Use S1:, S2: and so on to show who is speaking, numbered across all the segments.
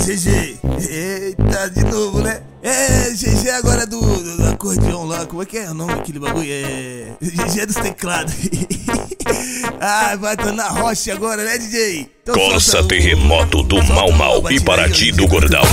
S1: GG. Eita, de novo, né? GG agora do acordeão lá. Como é que é o nome daquele bagulho? GG dos teclados. Vai estar na rocha agora, né, DJ? Então,
S2: Corsa Terremoto do Mau Mau e Paraty do Gordão.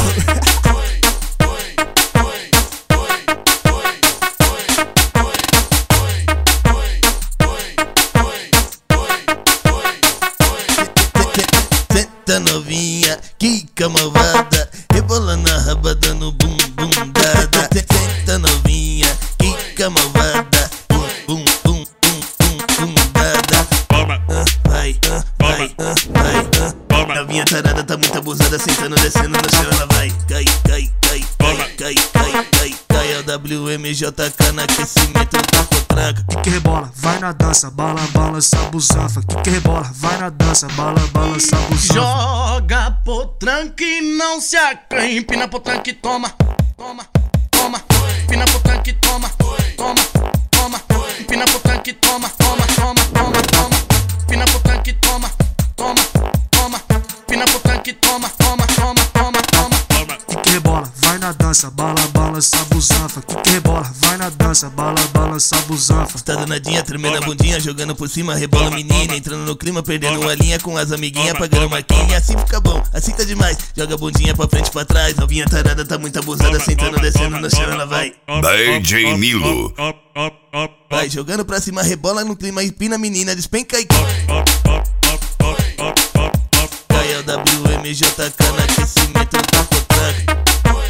S1: Senta novinha, quica malvada, rebolando a raba dando bum bum dada. Senta novinha, quica malvada, bum bum bum bum bum bum dada. Vai. Novinha tarada tá muito abusada, sentando, descendo no chão, ela vai. Cai. É o WMJK no aquecimento do potranca.
S3: Que rebola, vai na dança, balança busanfa. Que rebola, vai na dança, balança busanfa.
S4: Joga potranca e não se acanha. Empina potranca e toma. Empina potranca e toma. Empina potranca e toma. Empina potranca e toma. Empina potranca e toma.
S3: Que rebola, vai na dança, balança busanfa. Que rebola, vai na dança, balança busanfa.
S1: Tá danadinha, tremendo a bundinha, jogando por cima, rebola menina, entrando no clima, perdendo uma linha com as amiguinhas, pagando marquinha. Assim fica bom, assim tá demais. Joga a bundinha pra frente e pra trás. Novinha tarada tá muito abusada, sentando, descendo no chão, ela vai.
S2: DJ Nilo.
S1: Vai jogando pra cima, rebola no clima, empina a menina, despenca e cai. É o WMJK no aquecimento do potranca.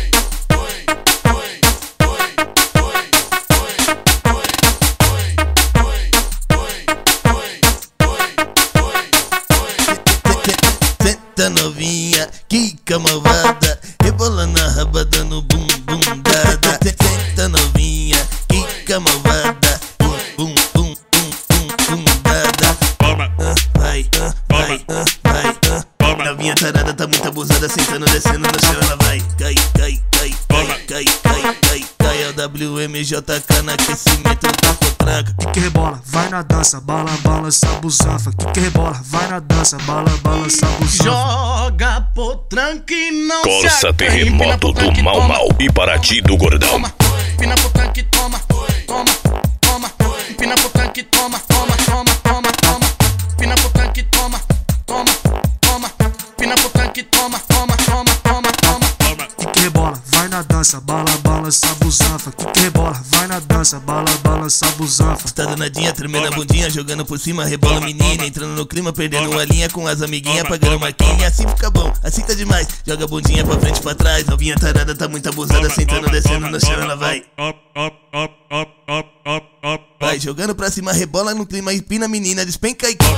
S1: Senta novinha, quica malvada, rebolando a raba dando bum bum dada. Senta novinha, quica malvada, bum bum dada. Vai. Novinha tarada tá muito abusada, sentando, descendo no chão, ela vai. Cai. É o WMJK no aquecimento do potranca.
S3: Que rebola, vai na dança, balança busanfa. Que rebola, vai na dança, balança busanfa.
S4: Joga potranca e não se acanha.
S2: Corsa Terremoto do Mau Mau e Paraty do Gordão.
S4: Empina potranca e toma. Empina potranca e toma. Empina potranca e toma. Empina potranca e toma.
S3: Que rebola, vai na dança, balança busanfa. Que rebola, vai na dança, balança busanfa.
S1: Tá danadinha, tremendo a bundinha, jogando por cima, rebola menina, entrando no clima, perdendo uma linha com as amiguinhas, pagando marquinha. Assim fica bom, assim tá demais. Joga a bundinha pra frente e pra trás. Novinha tarada tá muito abusada, sentando, descendo no chão, ela vai. Vai jogando pra cima, rebola no clima, empina a menina, despenca e cai.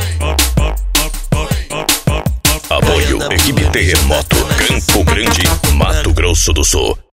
S2: Apoio Equipe Terremoto, Campo Grande, Mato Grosso do Sul.